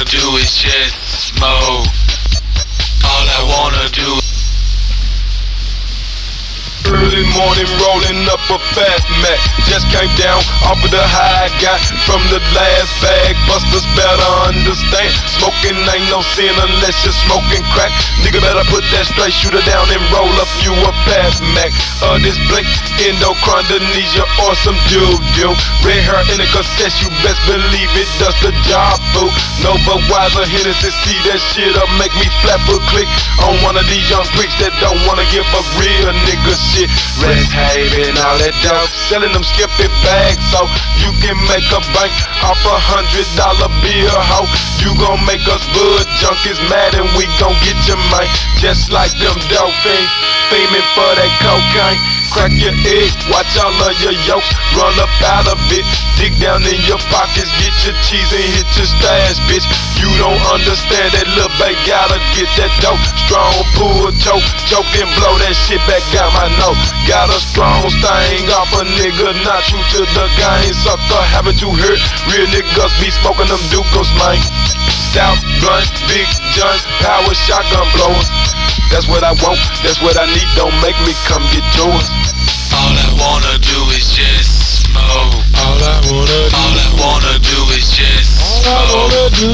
do is just smoke. All I wanna do. Early morning rolling up a fat Mac. Just came down off of the high I got from the last bag. Busters better understand, smoking ain't no sin unless you're smoking crack. Nigga better put that straight shooter down and roll up you a fat Mac. This blink, endochondronesia or some doo-doo. Red hair in a cassette, you best believe it does the job, boo. Nova Wiser Hennessy, see that shit'll make me flap a click on one of these young pricks that don't wanna give a real nigga shit. Rest Haven, all that dope, selling them skippy bags so you can make a bank off $100 bill, ho. You gon' make us bud junkies mad and we gon' get your mind. Just like them dope fiends, fiending for that cocaine. Crack your egg, watch all of your yolks run up out of it. Dig down in your pockets, get your cheese and hit your stash, bitch. You don't understand that lil' babe gotta get that dope. Strong pull, choke, then blow that shit back out my nose. Got a strong sting off a nigga, not true to the game. Sucker, haven't you heard? Real niggas be smoking them Ducos, man. Stout, blunt, big joints, power shotgun blowers. That's what I want, that's what I need, don't make me come get yours. All I wanna do is just smoke. All I wanna do is just smoke. All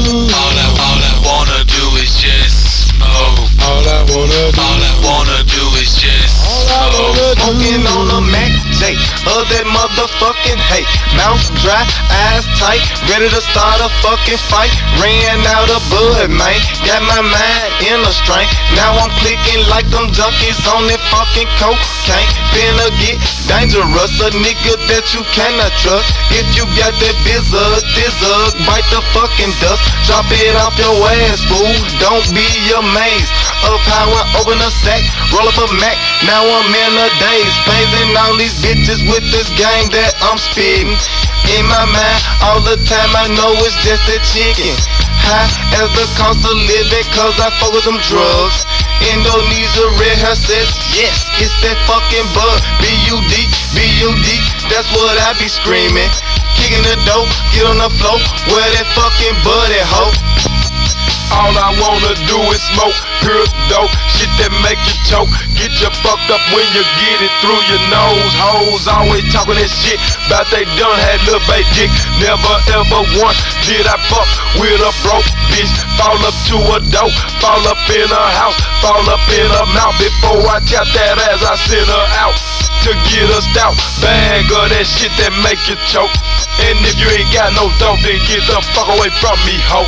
I wanna do is just smoke. All I wanna do is just smoke. Smoking on a Mac J of that motherfucking hate. Mouth dry, eyes tight, ready to start a fucking fight. Ran out of bud, man. Got my mind in a strain. Now I'm clicking like them junkies on that fucking cocaine. Finna get dangerous, a nigga that you cannot trust. If you got that bizzug, bite the fucking dust. Drop it off your ass, fool. Don't be amazed of how I open a sack, roll up a Mac. Now I'm in a daze, phasing all these bitches with this game that I'm spitting. In my mind, all the time I know it's just a chicken. High as the cost of living, cause I fuck with them drugs. Indonesia red hair says, yes, it's that fucking bug. B-U-D, B-U-D, that's what I be screaming. Kicking the dope, get on the floor, where that fucking bud at, ho. All I wanna do is smoke pure dope, shit that make you choke. Get you fucked up when you get it through your nose. Hoes always talking that shit about they done had lil' baby dick. Never ever once did I fuck with a broke bitch. Fall up to a dope, fall up in her house, fall up in her mouth. Before I tap that ass, I send her out to get a stout bag of that shit that make you choke. And if you ain't got no dope, then get the fuck away from me, ho.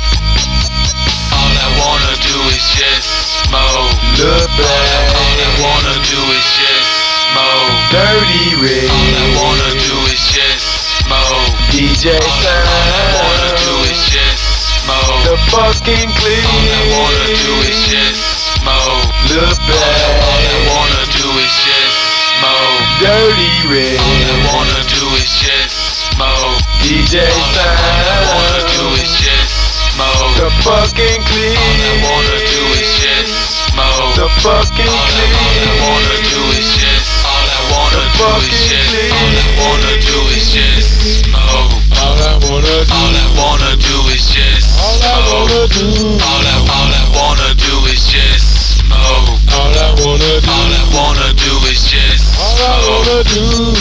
All I wanna do is just smoke. Look back. All I wanna do is just smoke. Dirty Red. All I wanna do is just smoke. DJ All I wanna do Sound. is just smoke. The fucking clean. All I wanna do is just smoke. Look back. All I wanna do is just smoke. Dirty Red. All I wanna do is just smoke. DJ All I wanna do Sound. is just smoke. The fucking clean. All I wanna do is just smoke. The fucking clean. All I wanna do is just. All I wanna do is just. All I wanna do is just smoke. All I wanna do. All I wanna do is just All I wanna smoke. do. All I wanna do is just smoke. All I wanna do. All I wanna do is just All I wanna smoke. do.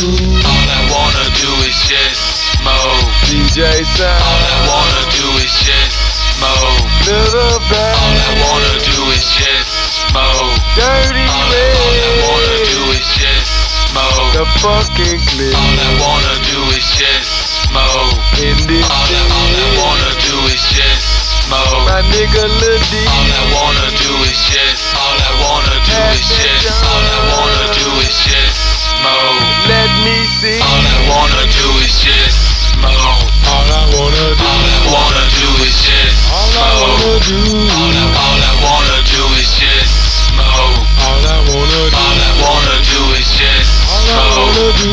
All I wanna do is just smoke. DJ Sound. All I wanna do is just smoke. Little back. All I wanna do is just smoke. Dirty All I wanna do Red. is just smoke. The fucking clean. All I wanna do is just smoke. In this All I wanna do is just smoke. my nigga Lil D. All I wanna do is just. All I wanna do is just. All I wanna do is just smoke. Let me see. All I wanna do is just smoke. All I wanna do. All I wanna do is just All I smoke. wanna do. All I wanna do is just smoke. All I wanna do. All I wanna do is just All I smoke. wanna do.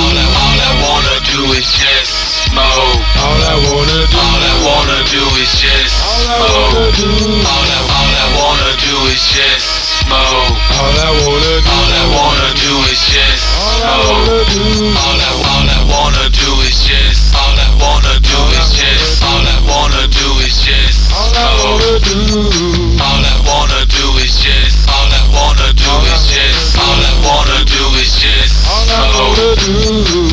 All I wanna do is just smoke. All I wanna do. All I wanna do is just All I smoke. wanna do. All I wanna do is just smoke. All I wanna do. All I wanna do is just All I smoke. wanna do. All I wanna do is just. All I wanna do is just. All I wanna do is just. wanna do.